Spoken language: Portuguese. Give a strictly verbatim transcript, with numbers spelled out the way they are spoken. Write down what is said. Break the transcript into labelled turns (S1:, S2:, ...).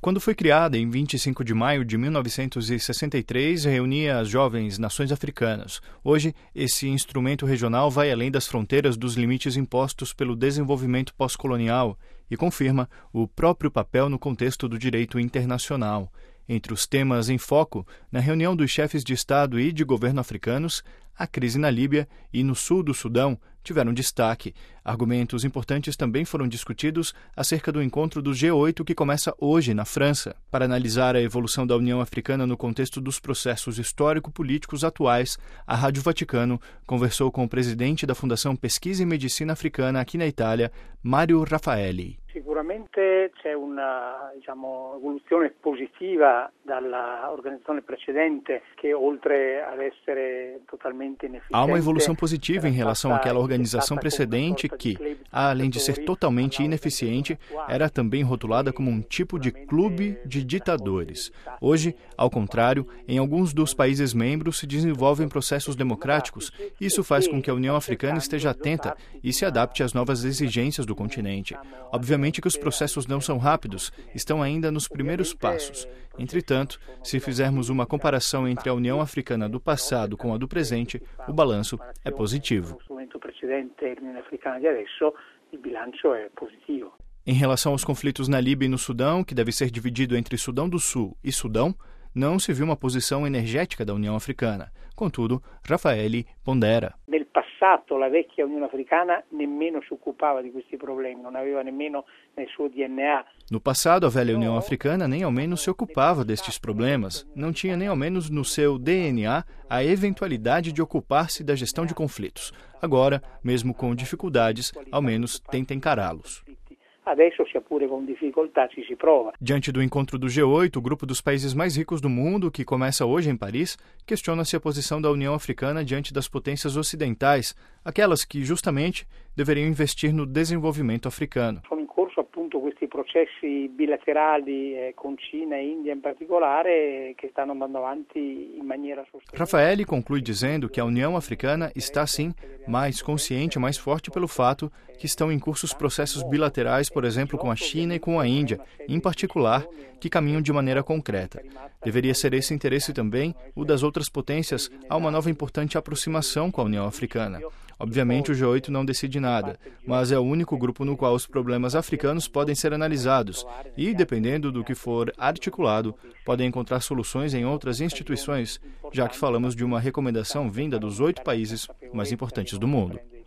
S1: Quando foi criada em vinte e cinco de maio de mil novecentos e sessenta e três, reunia as jovens nações africanas. Hoje, esse instrumento regional vai além das fronteiras dos limites impostos pelo desenvolvimento pós-colonial e confirma o próprio papel no contexto do direito internacional. Entre os temas em foco, na reunião dos chefes de Estado e de governo africanos, a crise na Líbia e no sul do Sudão tiveram destaque. Argumentos importantes também foram discutidos acerca do encontro do G oito que começa hoje na França. Para analisar a evolução da União Africana no contexto dos processos histórico-políticos atuais, a Rádio Vaticano conversou com o presidente da Fundação Pesquisa e Medicina Africana aqui na Itália, Mario Raffaelli.
S2: Sicuramente c'è una diciamo, evoluzione positiva dalla organizzazione precedente che oltre ad essere totalmente inefficiente.
S1: Há uma evolução positiva em relação àquela organização precedente que, além de ser totalmente ineficiente, era também rotulada como um tipo de clube de ditadores. Hoje, ao contrário, em alguns dos países membros se desenvolvem processos democráticos. Isso faz com que a União Africana esteja atenta e se adapte às novas exigências do continente. Obviamente que os processos não são rápidos, estão ainda nos primeiros passos. Entretanto, se fizermos uma comparação entre a União Africana do passado com a do presente, o balanço é positivo. Em relação aos conflitos na Líbia e no Sudão, que deve ser dividido entre Sudão do Sul e Sudão, não se viu uma posição energética da União Africana. Contudo, Raffaelli pondera.
S2: Nel passato la vecchia Unione Africana nemmeno si occupava di questi problemi, non aveva nemmeno nel suo D N A.
S1: No passado, a velha União Africana nem ao menos se ocupava destes problemas. Não tinha nem ao menos no seu D N A a eventualidade de ocupar-se da gestão de conflitos. Agora, mesmo com dificuldades, ao menos tenta encará-los.
S2: Adesso, sia pure com dificoltà, ci si prova.
S1: Diante do encontro do G oito, o grupo dos países mais ricos do mundo, que começa hoje em Paris, questiona-se a posição da União Africana diante das potências ocidentais, aquelas que, justamente, deveriam investir no desenvolvimento africano.
S2: Sono in corso appunto questi processi bilaterali eh, con Cina e India in particolare che stanno andando avanti in maniera sostenibile.
S1: Raffaelli conclui dizendo que a União Africana está, sim, mais consciente e mais forte pelo fato que estão em curso os processos bilaterais, por exemplo, com a China e com a Índia, em particular, que caminham de maneira concreta. Deveria ser esse interesse também o das outras potências a uma nova importante aproximação com a União Africana. Obviamente, o G oito não decide nada, mas é o único grupo no qual os problemas africanos podem ser analisados e, dependendo do que for articulado, podem encontrar soluções em outras instituições, já que falamos de uma recomendação vinda dos oito países mais importantes do mundo.